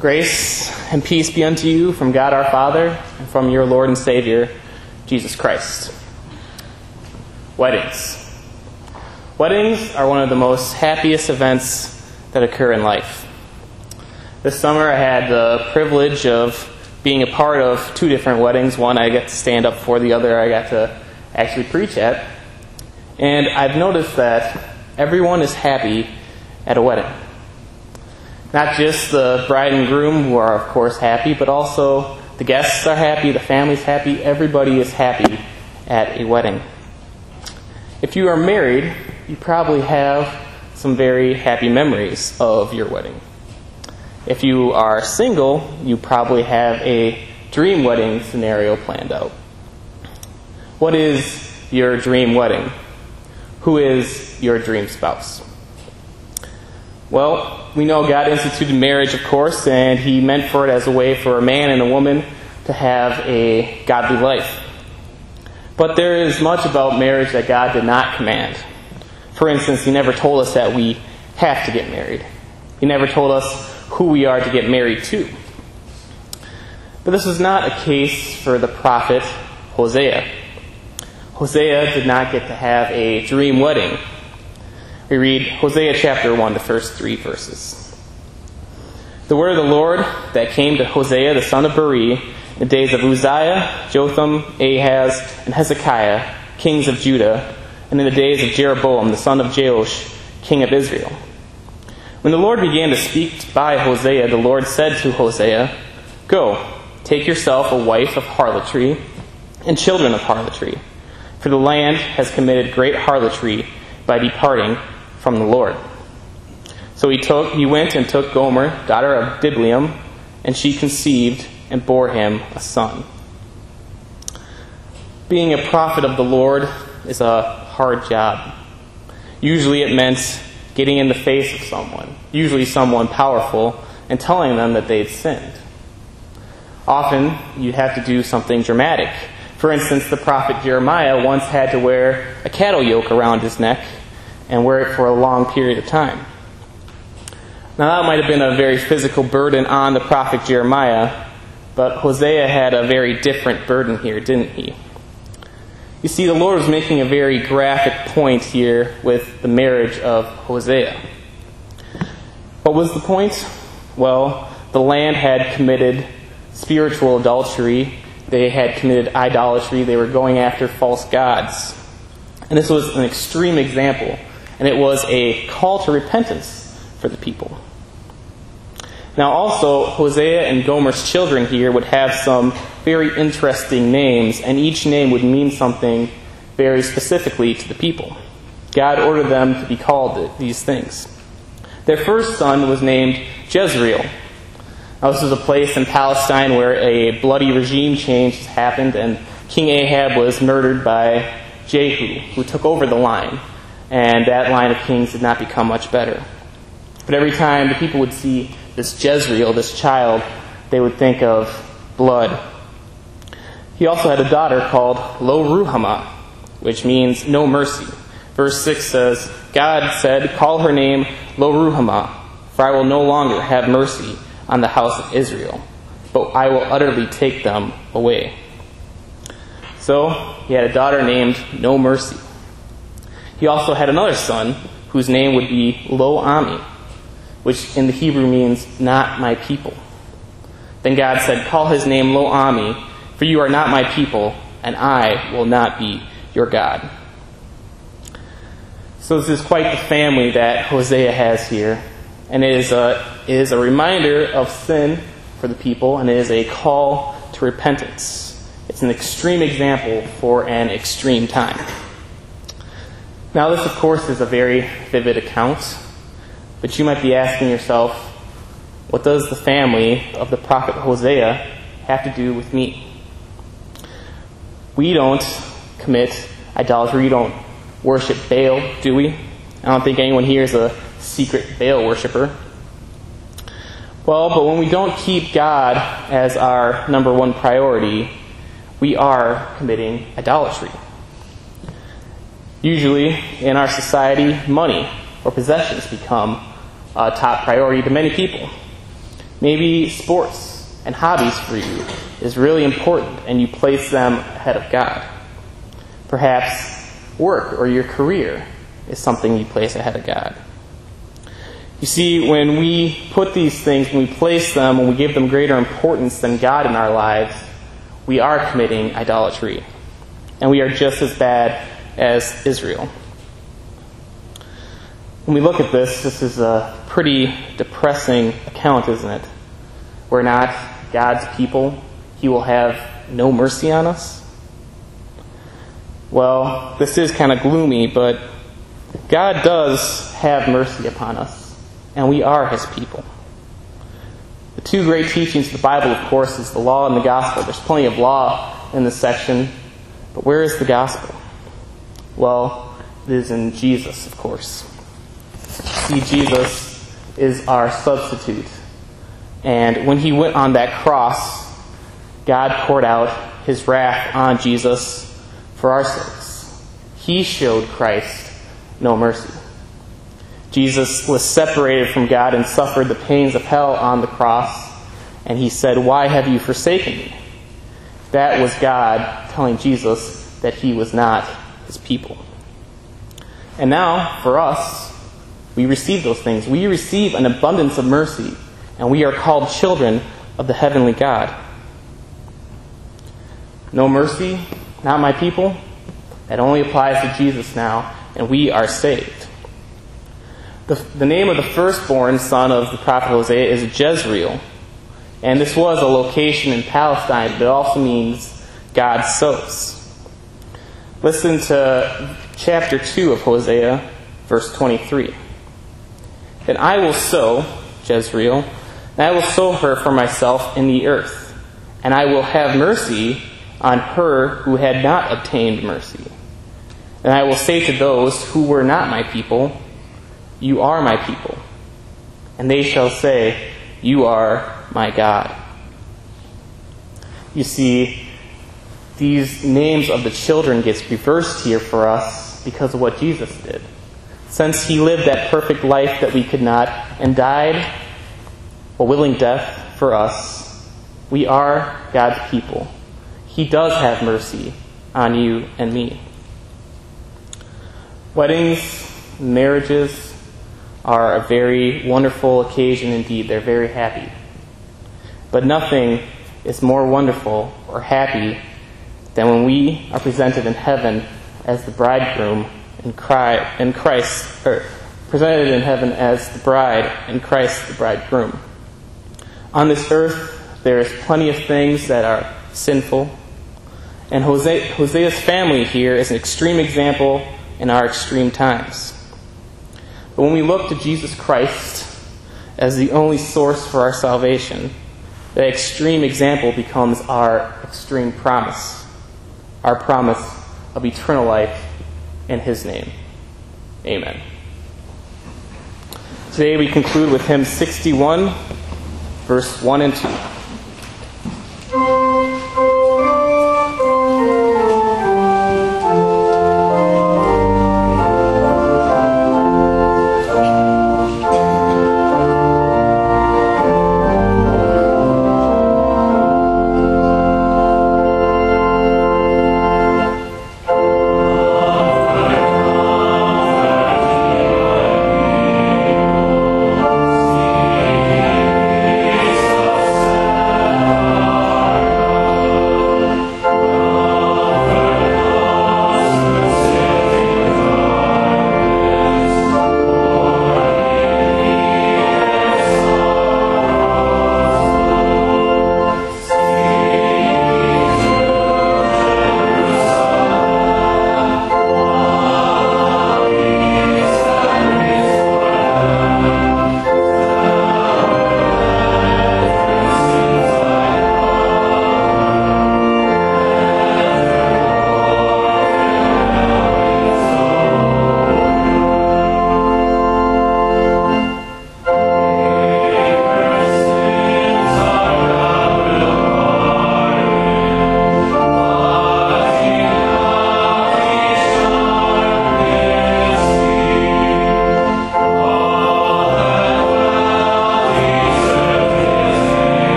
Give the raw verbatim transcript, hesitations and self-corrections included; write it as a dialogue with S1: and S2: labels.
S1: Grace and peace be unto you from God our Father and from your Lord and Savior, Jesus Christ. Weddings. Weddings are one of the most happiest events that occur in life. This summer I had the privilege of being a part of two different weddings. One I got to stand up for, the other I got to actually preach at. And I've noticed that everyone is happy at a wedding. Not just the bride and groom, who are of course happy, but also the guests are happy, the family's happy, everybody is happy at a wedding. If you are married, you probably have some very happy memories of your wedding. If you are single, you probably have a dream wedding scenario planned out. What is your dream wedding? Who is your dream spouse? Well, we know God instituted marriage, of course, and He meant for it as a way for a man and a woman to have a godly life. But there is much about marriage that God did not command. For instance, He never told us that we have to get married. He never told us who we are to get married to. But this was not a case for the prophet Hosea. Hosea did not get to have a dream wedding. We read Hosea chapter one, the first three verses. The word of the Lord that came to Hosea the son of Beeri in the days of Uzziah, Jotham, Ahaz, and Hezekiah, kings of Judah, and in the days of Jeroboam the son of Joash, king of Israel. When the Lord began to speak by Hosea, the Lord said to Hosea, "Go, take yourself a wife of harlotry and children of harlotry, for the land has committed great harlotry by departing from the Lord." So he took, he went and took Gomer, daughter of Diblaim, and she conceived and bore him a son. Being a prophet of the Lord is a hard job. Usually it meant getting in the face of someone, usually someone powerful, and telling them that they'd sinned. Often you have to do something dramatic. For instance, the prophet Jeremiah once had to wear a cattle yoke around his neck and wear it for a long period of time. Now that might have been a very physical burden on the prophet Jeremiah, but Hosea had a very different burden here, didn't he? You see, the Lord was making a very graphic point here with the marriage of Hosea. What was the point? Well, the land had committed spiritual adultery. They had committed idolatry. They were going after false gods. And this was an extreme example. And it was a call to repentance for the people. Now also, Hosea and Gomer's children here would have some very interesting names, and each name would mean something very specifically to the people. God ordered them to be called these things. Their first son was named Jezreel. Now, this was a place in Palestine where a bloody regime change happened, and King Ahab was murdered by Jehu, who took over the line. And that line of kings did not become much better. But every time the people would see this Jezreel, this child, they would think of blood. He also had a daughter called Lo-Ruhamah, which means no mercy. Verse six says, God said, "Call her name Lo-Ruhamah, for I will no longer have mercy on the house of Israel, but I will utterly take them away." So he had a daughter named No Mercy. He also had another son whose name would be Lo-Ami, which in the Hebrew means not my people. Then God said, "Call his name Lo-Ami, for you are not my people, and I will not be your God." So this is quite the family that Hosea has here. And it is a, it is a reminder of sin for the people, and it is a call to repentance. It's an extreme example for an extreme time. Now this, of course, is a very vivid account, but you might be asking yourself, what does the family of the prophet Hosea have to do with me? We don't commit idolatry. We don't worship Baal, do we? I don't think anyone here is a secret Baal worshiper. Well, but when we don't keep God as our number one priority, we are committing idolatry. Usually, in our society, money or possessions become a top priority to many people. Maybe sports and hobbies for you is really important and you place them ahead of God. Perhaps work or your career is something you place ahead of God. You see, when we put these things, when we place them, when we give them greater importance than God in our lives, we are committing idolatry. And we are just as bad as Israel. When we look at this, this is a pretty depressing account, isn't it? We're not God's people. He will have no mercy on us. Well, this is kind of gloomy, but God does have mercy upon us, and we are His people. The two great teachings of the Bible, of course, is the law and the gospel. There's plenty of law in this section, but where is the gospel? Well, it is in Jesus, of course. See, Jesus is our substitute. And when He went on that cross, God poured out His wrath on Jesus for our sakes. He showed Christ no mercy. Jesus was separated from God and suffered the pains of hell on the cross. And He said, "Why have you forsaken me?" That was God telling Jesus that He was not His people. And now, for us, we receive those things. We receive an abundance of mercy, and we are called children of the heavenly God. No mercy, not my people. That only applies to Jesus now, and we are saved. The, the name of the firstborn son of the prophet Hosea is Jezreel. And this was a location in Palestine, but it also means God sows. Listen to chapter two of Hosea, verse twenty-three. "And I will sow, Jezreel, and I will sow her for myself in the earth, and I will have mercy on her who had not obtained mercy. And I will say to those who were not my people, you are my people. And they shall say, you are my God." You see, these names of the children gets reversed here for us because of what Jesus did. Since He lived that perfect life that we could not and died a willing death for us, we are God's people. He does have mercy on you and me. Weddings, marriages are a very wonderful occasion indeed. They're very happy. But nothing is more wonderful or happy than when we are presented in heaven as the bridegroom and Christ, or presented in heaven as the bride and Christ the bridegroom. On this earth, there is plenty of things that are sinful. And Hosea, Hosea's family here is an extreme example in our extreme times. But when we look to Jesus Christ as the only source for our salvation, that extreme example becomes our extreme promise. Our promise of eternal life in His name. Amen. Today we conclude with hymn sixty-one, verse one and two.